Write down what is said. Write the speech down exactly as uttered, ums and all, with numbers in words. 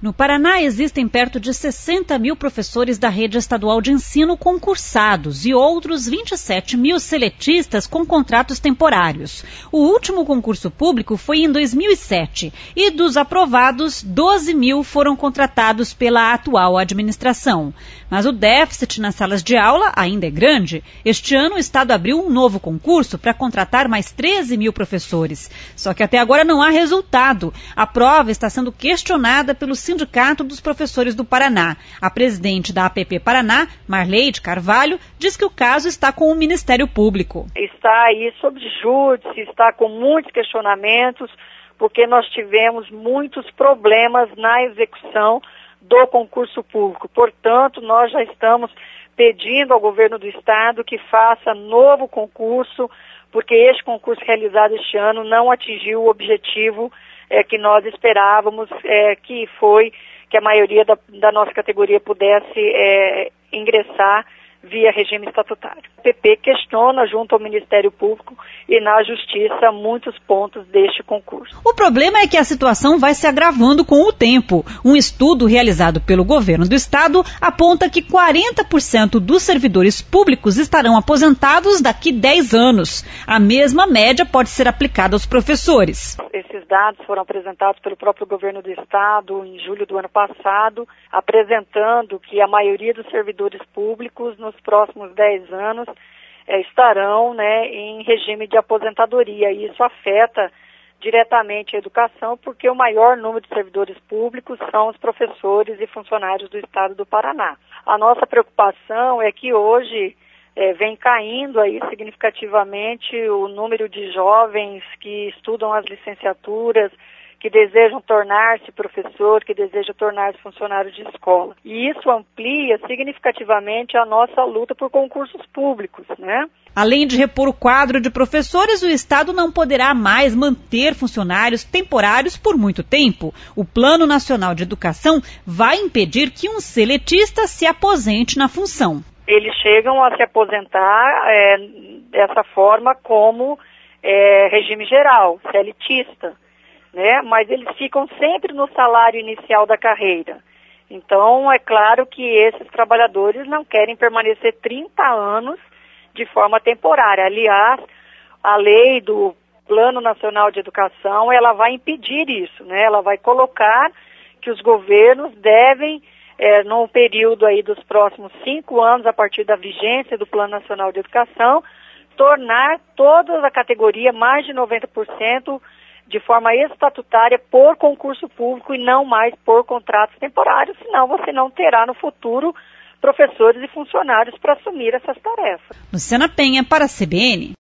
No Paraná, existem perto de sessenta mil professores da rede estadual de ensino concursados e outros vinte e sete mil seletistas com contratos temporários. O último concurso público foi em dois mil e sete e dos aprovados, doze mil foram contratados pela atual administração. Mas o déficit nas salas de aula ainda é grande. Este ano, o Estado abriu um novo concurso para contratar mais treze mil professores. Só que até agora não há resultado. A prova está sendo questionada pelo Sindicato dos Professores do Paraná. A presidente da A P P Paraná, Marleide Carvalho, diz que o caso está com o Ministério Público. Está aí sob júdice, está com muitos questionamentos, porque nós tivemos muitos problemas na execução do concurso público. Portanto, nós já estamos pedindo ao governo do estado que faça novo concurso, porque este concurso realizado este ano não atingiu o objetivo é, que nós esperávamos, é, que foi que a maioria da, da nossa categoria pudesse é, ingressar via regime estatutário. O P P questiona junto ao Ministério Público e na Justiça muitos pontos deste concurso. O problema é que a situação vai se agravando com o tempo. Um estudo realizado pelo governo do estado aponta que quarenta por cento dos servidores públicos estarão aposentados daqui a dez anos. A mesma média pode ser aplicada aos professores. Esses dados foram apresentados pelo próprio governo do estado em julho do ano passado, apresentando que a maioria dos servidores públicos nos próximos dez anos é, estarão né, em regime de aposentadoria. E isso afeta diretamente a educação, porque o maior número de servidores públicos são os professores e funcionários do estado do Paraná. A nossa preocupação é que hoje é, vem caindo aí significativamente o número de jovens que estudam as licenciaturas, que desejam tornar-se professor, que desejam tornar-se funcionário de escola. E isso amplia significativamente a nossa luta por concursos públicos, né? Além de repor o quadro de professores, o Estado não poderá mais manter funcionários temporários por muito tempo. O Plano Nacional de Educação vai impedir que um seletista se aposente na função. Eles chegam a se aposentar é, dessa forma como é, regime geral, seletista. Né? Mas eles ficam sempre no salário inicial da carreira. Então, é claro que esses trabalhadores não querem permanecer trinta anos de forma temporária. Aliás, a lei do Plano Nacional de Educação, ela vai impedir isso, né? Ela vai colocar que os governos devem, é, num período aí dos próximos cinco anos, a partir da vigência do Plano Nacional de Educação, tornar toda a categoria, mais de noventa por cento, de forma estatutária por concurso público e não mais por contratos temporários, senão você não terá no futuro professores e funcionários para assumir essas tarefas. Luciana Penha, para a C B N.